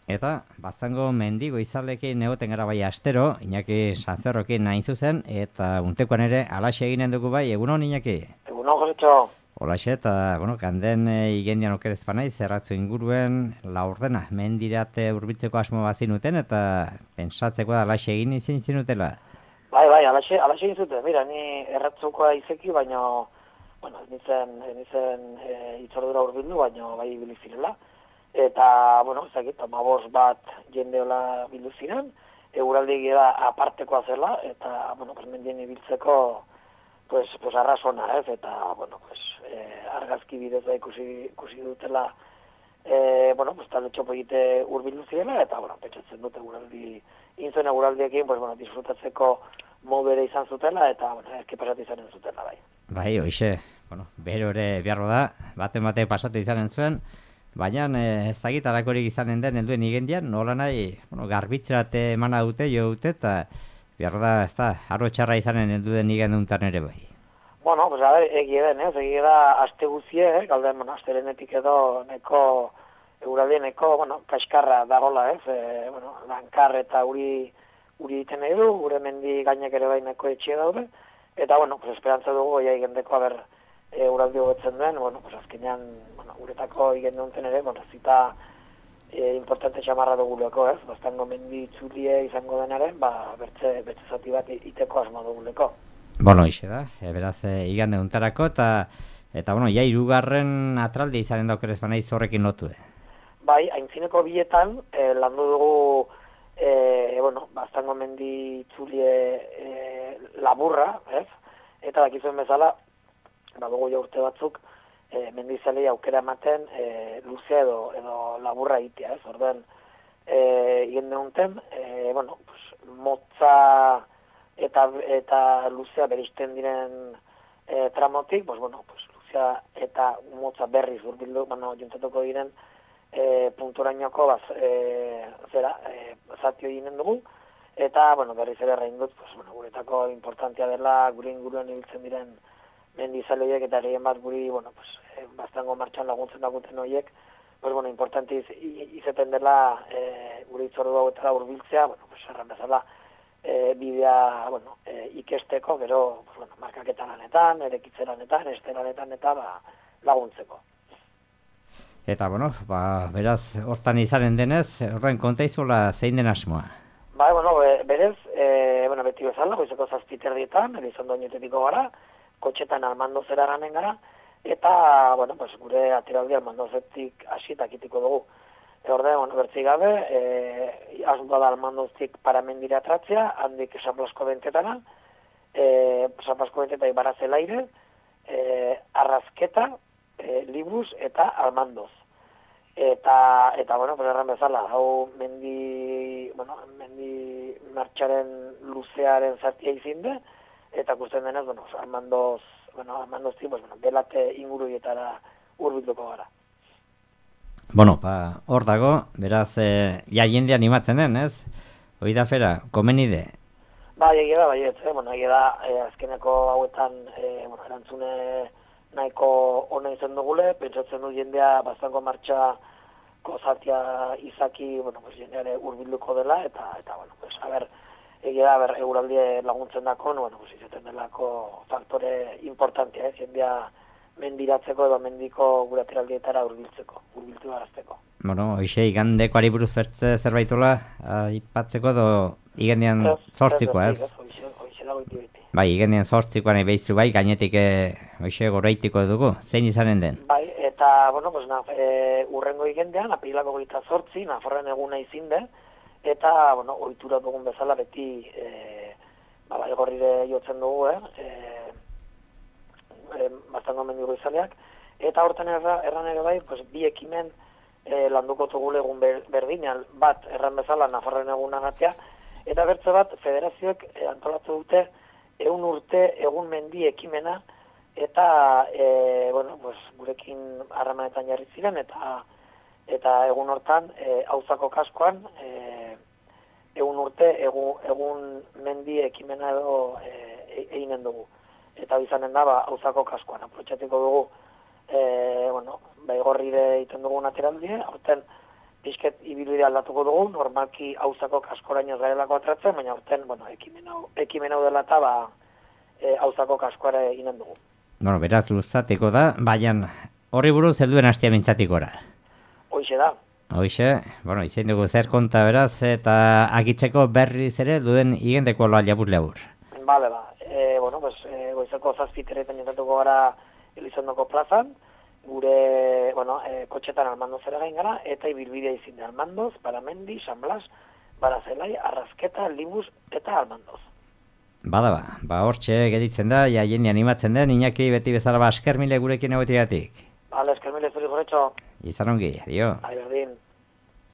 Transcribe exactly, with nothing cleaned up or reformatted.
Eta, Baztango mendi goizalekin egoten gara bai astero, Iñaki Sanzerrokin nahin zuzen, eta untekoan ere alaxe eginen dugu bai, egunon Iñaki? Egunon, Josetxo. Olaxe, eta, bueno, kanden e, igendian okerez panai, zerratzu inguruen laurdena, mendirate urbitzeko asmo bazinuten, eta pentsatzeko da alaxe egin izin zinutela. Bai, bai, alaxe, alaxe egin zuten, mira, ni erratzukoa izeki, baina, bueno, nizen, nizen e, itzordura urbildu, baina bai bildu zirela. Eta, bueno, ezakit, amabos bat jendeola bildu ziren, euraldi gira apartekoa zela, eta, bueno, pues mendien ibiltzeko, pues, pues arrazona, ez, eta, bueno, pues, eh, argazki bidez da ikusi, ikusi dutela, eh, bueno, pues, talde txopo egite urbildu zirela, eta, bueno, pentsatzen dute euraldi, inzuen euraldiekin, pues, bueno, disfrutatzeko modu ere izan zutela, eta, bueno, erki pasatu izanen zutela, bai. Bai, hoxe, bueno, bero ere biarro da, baten bate pasatu izanen zuen, baina ez dakit arakorik izanen den helduen igendian, nola nahi, bueno, garbitzerate emana dute, jo dute, eta biarro da, ez da, arro txarra izanen helduen igenduntan ere bai. Bueno, pues a ver, egia den, ez, egia da, aste guzie, eh, galden, bueno, asterenetik edo neko, euraldien neko, bueno, kaskarra dagola, ez, e, bueno, lankar eta uri, uri iten nahi du, gure mendi gainek ere bai neko etxe daude, eta, bueno, pues esperantza dugu, ja igendeko, a ber, e, euraldi hobetzen duen, bueno, pues azkenean, bueno, guretako igenduntzen ere, bueno, zita e, importante xamarra duguleko, ez, Baztango mendi itzulie izango denaren, ba, bertze, bertze zati bat iteko asmo duguleko. Bueno, ixe da, e, beraz, e, igande untarako, eta, eta, bueno, ja, irugarren atraldi izanen daukerez banaiz horrekin lotu, eh? Bai, aintzineko bietan, e, landu dugu, e, bueno, Baztango mendi itzulie e, laburra, ez, eta dakizuen bezala, badugu ja urte batzuk, e, mendizalei aukera ematen e, luzea edo, edo laburra egitea, ez, orden, e, igende unten, e, bueno, pues, motza eta, eta luzea beristen diren e, tramotik, pues, bueno, pues, luzea eta motza berriz urbildu, bueno, juntatuko diren e, puntorainoko, baz, e, zera, e, zatio eginen dugu, eta, bueno, berriz ere rein dut, pues, bueno, guretako importantea dela, gure inguruan ibiltzen diren mendizale eta gehien bat guri, bueno, pues, eh, Baztango martxan laguntzen dakuten horiek, pues, bueno, importante iz, izaten dela eh, gure itzordu hauetara urbiltzea, bueno, pues, erran bezala, eh, bidea, bueno, eh, ikesteko, gero, pues, bueno, markaketa lanetan, erekitze lanetan, este lanetan, eta ba, laguntzeko. Eta, bueno, ba, beraz, hortan izanen denez, horren kontaizola zein den asmoa? Ba, bueno, berez, e, bueno, beti bezala, goizeko zazpiterdietan, Elizondo oinetepiko gara, kotxetan Almandoz eraganen gara, eta, bueno, pues, gure atiraldi Almandozetik hasitak itiko dugu. E, orde, bueno, bertzi gabe, e, asmoa da Almandoztik paramendira atratzea, handik San Blasko bentetana, e, San Blasko benteta ibarazelaire, e, arrazketa, e, libruz eta Almandoz. Eta, eta bueno, pues, erran bezala, hau mendi, bueno, mendi martxaren luzearen zatia izinde, eta gusten denez, bueno, Almandoz, bueno, Almandoztik, pues, bueno, belate inguruietara hurbilduko gara. Bueno, ba, hor dago, beraz, e, ja jende animatzen den, ez? Hoi da fera, komenide? Ba, egia da, baiet, eh? bueno, egia da, eh, azkeneko hauetan, eh, bueno, erantzune nahiko ona izan dugule, pentsatzen du jendea Baztango martxa kozatia izaki, bueno, pues, jendeare hurbilduko dela, eta, eta, bueno, pues, a ber, egia da, ber, euraldie laguntzen dako, bueno, pues, izaten delako faktore importantea, eh? Jendea mendiratzeko edo mendiko gure atiraldietara hurbiltzeko, hurbiltu garazteko. Bueno, hoxe, igandekoari buruz bertze zerbaitola, aipatzeko edo igendean zortzikoa, ez? Hoxe dago iti beti. Bai, igendean zortzikoan behizu bai, gainetik hoxe goraitiko dugu, zein izanen den? Bai, eta, bueno, pues, na, e, urrengo igendean, apilako goita zortzi, Nafarren eguna izinde, eta, bueno, ohitura dugun bezala beti, e, ba, bai gorrire jotzen dugu, eh? E, e, Baztango mendigo izaleak, eta horten erra, erran ere bai, pues, bi ekimen e, landuko tugule egun ber, berdinan, bat, erran bezala, Nafarren eguna gatea, eta bertze bat, federazioek e, antolatu dute, egun urte, egun mendi ekimena, eta, e, bueno, pues, gurekin harremanetan jarri ziren, eta eta egun hortan, e, auzako kaskoan, e, egun urte, egun, egun mendi ekimena edo e, eginen dugu. Eta bizanen da, ba, auzako kaskoan, aprotxatiko dugu, e, bueno, baigorrire egiten dugun ateraldie, aurten pixket ibilbide aldatuko dugu, normalki hauzako kaskoraino garelako atratzen, baina orten, bueno, ekimen hau, ekimen hau dela eta ba, e, hauzako kaskoara eginen dugu. Bueno, beraz, luzatiko da, baina horri buruz helduen hastia mintzatikora. Hoixe da. Hoixe, bueno, izan dugu zer konta beraz, eta agitzeko berriz ere duen igendeko loa labur-labur. Bale, ba, e, bueno, pues, e, goizeko zazpiteretan jentatuko gara Elizondoko plazan, gure, bueno, e, kotxetan Almandoz ere gain gara, eta ibilbidea izin da Almandoz, Baramendi, San Blas, Barazelai, Arrazketa, Libus eta Almandoz. Bada ba, ba hortxe geditzen da, ja jeni animatzen den, Iñaki beti bezala ba eskermile gurekin egotigatik. Bale, eskermile zuri goretxo. Izan ongi, adio. Ai, berdin.